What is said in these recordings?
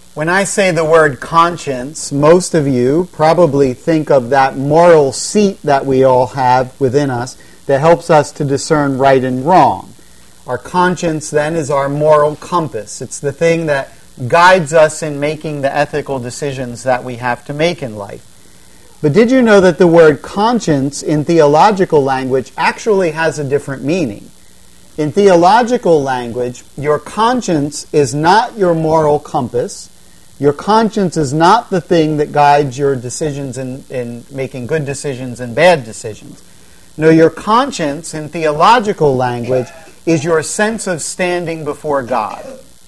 When I say the word conscience, most of you probably think of that moral seat that we all have within us that helps us to discern right and wrong. Our conscience, then, is our moral compass. It's the thing that guides us in making the ethical decisions that we have to make in life. But did you know that the word conscience in theological language actually has a different meaning? In theological language, your conscience is not your moral compass. Your conscience is not the thing that guides your decisions in making good decisions and bad decisions. No, your conscience in theological language is your sense of standing before God.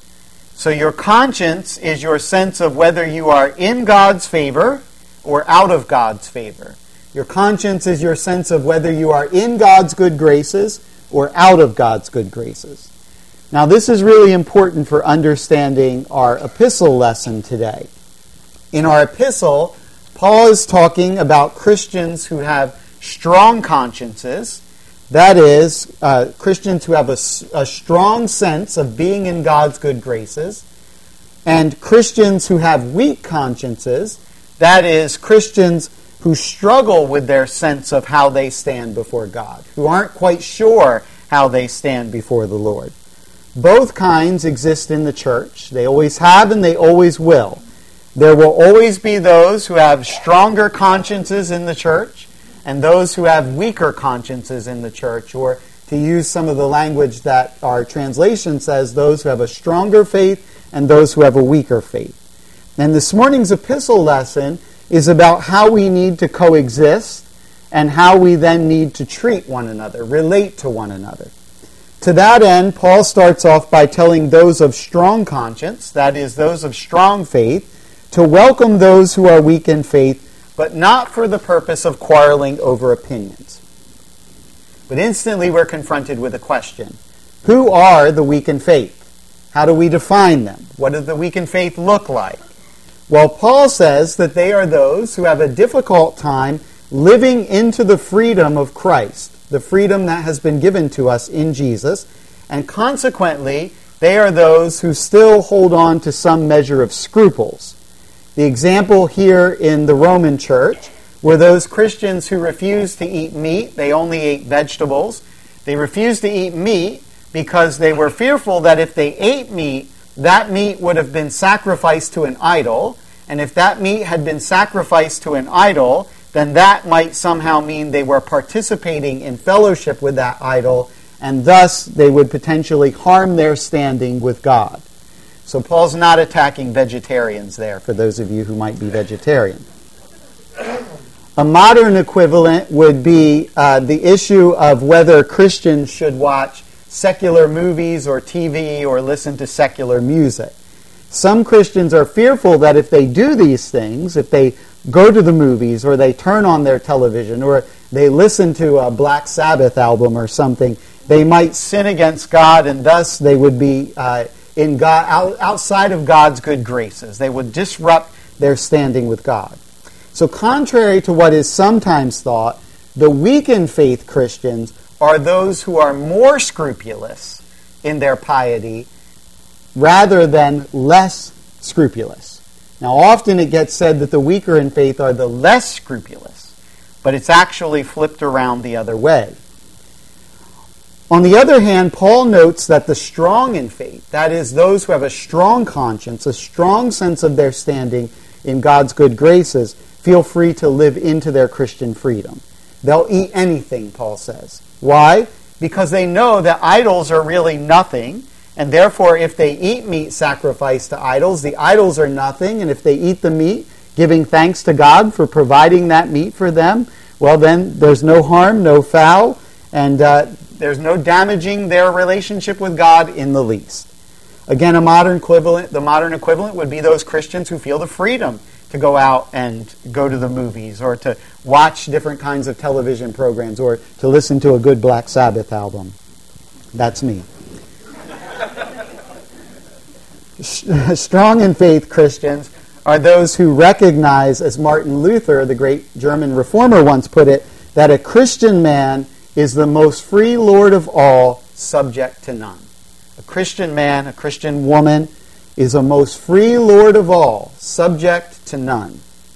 So your conscience is your sense of whether you are in God's favor or out of God's favor. Your conscience is your sense of whether you are in God's good graces or out of God's good graces. Now, this is really important for understanding our epistle lesson today. In our epistle, Paul is talking about Christians who have strong consciences. That is, Christians who have a strong sense of being in God's good graces. And Christians who have weak consciences. That is, Christians who struggle with their sense of how they stand before God, who aren't quite sure how they stand before the Lord. Both kinds exist in the church. They always have and they always will. There will always be those who have stronger consciences in the church and those who have weaker consciences in the church, or to use some of the language that our translation says, those who have a stronger faith and those who have a weaker faith. And this morning's epistle lesson is about how we need to coexist and how we then need to treat one another, relate to one another. To that end, Paul starts off by telling those of strong conscience, that is, those of strong faith, to welcome those who are weak in faith, but not for the purpose of quarreling over opinions. But instantly we're confronted with a question. Who are the weak in faith? How do we define them? What does the weak in faith look like? Well, Paul says that they are those who have a difficult time living into the freedom of Christ, the freedom that has been given to us in Jesus, and consequently, they are those who still hold on to some measure of scruples. The example here in the Roman church were those Christians who refused to eat meat. They only ate vegetables. They refused to eat meat because they were fearful that if they ate meat, that meat would have been sacrificed to an idol, and if that meat had been sacrificed to an idol, then that might somehow mean they were participating in fellowship with that idol, and thus they would potentially harm their standing with God. So Paul's not attacking vegetarians there, for those of you who might be vegetarian. A modern equivalent would be the issue of whether Christians should watch secular movies or TV or listen to secular music. Some Christians are fearful that if they do these things, if they go to the movies or they turn on their television or they listen to a Black Sabbath album or something, they might sin against God, and thus they would be in God, outside of God's good graces. They would disrupt their standing with God. So contrary to what is sometimes thought, the weak in faith Christians are those who are more scrupulous in their piety rather than less scrupulous. Now, often it gets said that the weaker in faith are the less scrupulous, but it's actually flipped around the other way. On the other hand, Paul notes that the strong in faith, that is, those who have a strong conscience, a strong sense of their standing in God's good graces, feel free to live into their Christian freedom. They'll eat anything, Paul says. Why? Because they know that idols are really nothing, and therefore if they eat meat sacrificed to idols, the idols are nothing, and if they eat the meat, giving thanks to God for providing that meat for them, well then there's no harm, no foul, and there's no damaging their relationship with God in the least. Again, the modern equivalent would be those Christians who feel the freedom to go out and go to the movies or to watch different kinds of television programs or to listen to a good Black Sabbath album. That's me. Strong in faith Christians are those who recognize, as Martin Luther, the great German reformer, once put it, that a Christian man is the most free Lord of all, subject to none. A Christian man, a Christian woman, is a most free Lord of all, subject to none.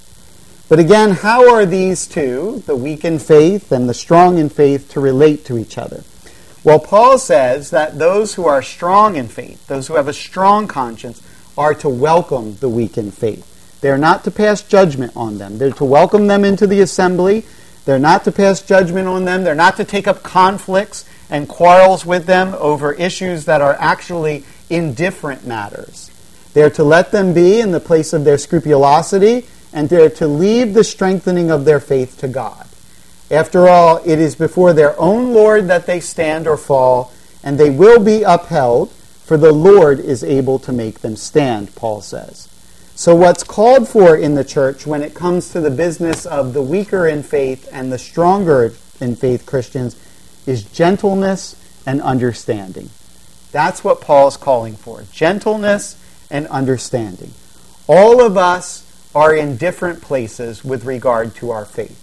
But again, how are these two, the weak in faith and the strong in faith, to relate to each other? Well, Paul says that those who are strong in faith, those who have a strong conscience, are to welcome the weak in faith. They're not to pass judgment on them. They're to welcome them into the assembly. They're not to pass judgment on them. They're not to take up conflicts and quarrels with them over issues that are actually indifferent matters. They're to let them be in the place of their scrupulosity, and they're to leave the strengthening of their faith to God. After all, it is before their own Lord that they stand or fall, and they will be upheld, for the Lord is able to make them stand, Paul says. So what's called for in the church when it comes to the business of the weaker in faith and the stronger in faith Christians is gentleness and understanding. That's what Paul's calling for, gentleness and understanding. All of us are in different places with regard to our faith.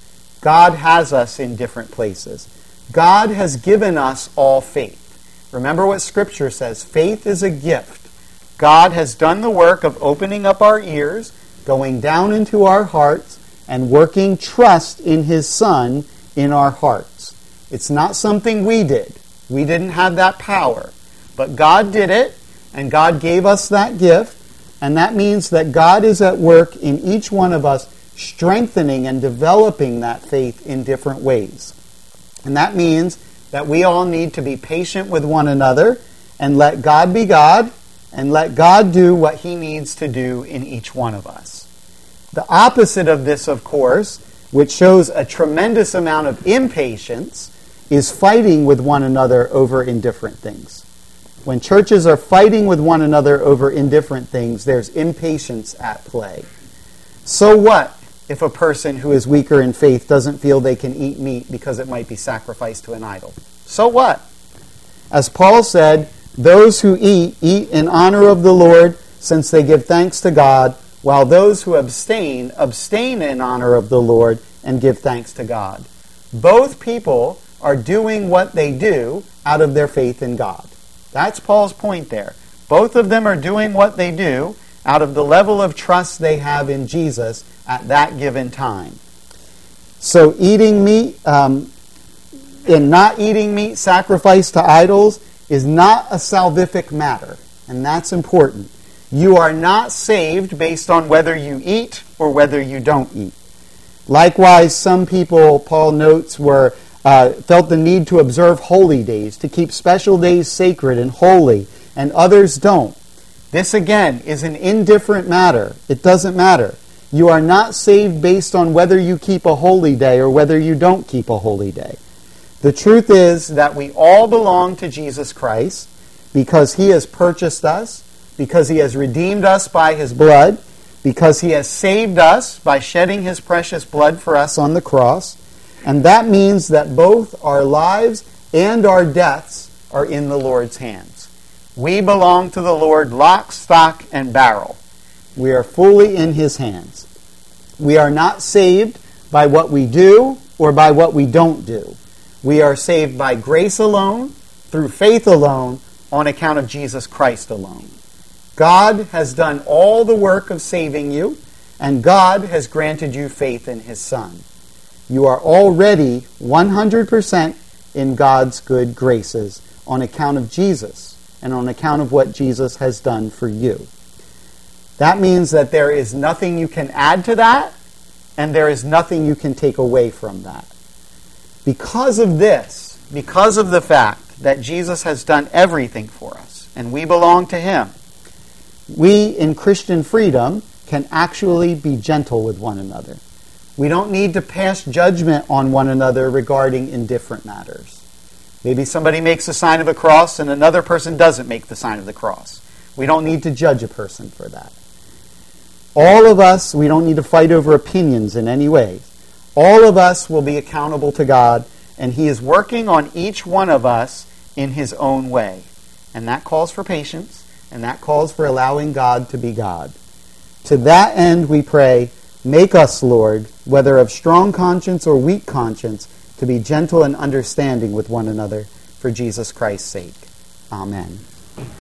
God has us in different places. God has given us all faith. Remember what Scripture says, faith is a gift. God has done the work of opening up our ears, going down into our hearts, and working trust in His Son in our hearts. It's not something we did. We didn't have that power. But God did it, and God gave us that gift, and that means that God is at work in each one of us, strengthening and developing that faith in different ways. And that means that we all need to be patient with one another and let God be God and let God do what He needs to do in each one of us. The opposite of this, of course, which shows a tremendous amount of impatience, is fighting with one another over indifferent things. When churches are fighting with one another over indifferent things, there's impatience at play. So what if a person who is weaker in faith doesn't feel they can eat meat because it might be sacrificed to an idol? So what? As Paul said, those who eat in honor of the Lord, since they give thanks to God, while those who abstain in honor of the Lord and give thanks to God. Both people are doing what they do out of their faith in God. That's Paul's point there. Both of them are doing what they do out of the level of trust they have in Jesus at that given time. So eating meat and not eating meat sacrificed to idols is not a salvific matter, and that's important. You are not saved based on whether you eat or whether you don't eat. Likewise, some people, Paul notes, felt the need to observe holy days, to keep special days sacred and holy, and others don't. This, again, is an indifferent matter. It doesn't matter. You are not saved based on whether you keep a holy day or whether you don't keep a holy day. The truth is that we all belong to Jesus Christ because He has purchased us, because He has redeemed us by His blood, because He has saved us by shedding His precious blood for us on the cross. And that means that both our lives and our deaths are in the Lord's hands. We belong to the Lord lock, stock, and barrel. We are fully in His hands. We are not saved by what we do or by what we don't do. We are saved by grace alone, through faith alone, on account of Jesus Christ alone. God has done all the work of saving you, and God has granted you faith in His Son. You are already 100% in God's good graces on account of Jesus and on account of what Jesus has done for you. That means that there is nothing you can add to that, and there is nothing you can take away from that. Because of this, because of the fact that Jesus has done everything for us, and we belong to Him, we in Christian freedom can actually be gentle with one another. We don't need to pass judgment on one another regarding indifferent matters. Maybe somebody makes the sign of a cross and another person doesn't make the sign of the cross. We don't need to judge a person for that. All of us, we don't need to fight over opinions in any way. All of us will be accountable to God, and He is working on each one of us in His own way. And that calls for patience, and that calls for allowing God to be God. To that end, we pray, make us, Lord, whether of strong conscience or weak conscience, to be gentle and understanding with one another for Jesus Christ's sake. Amen.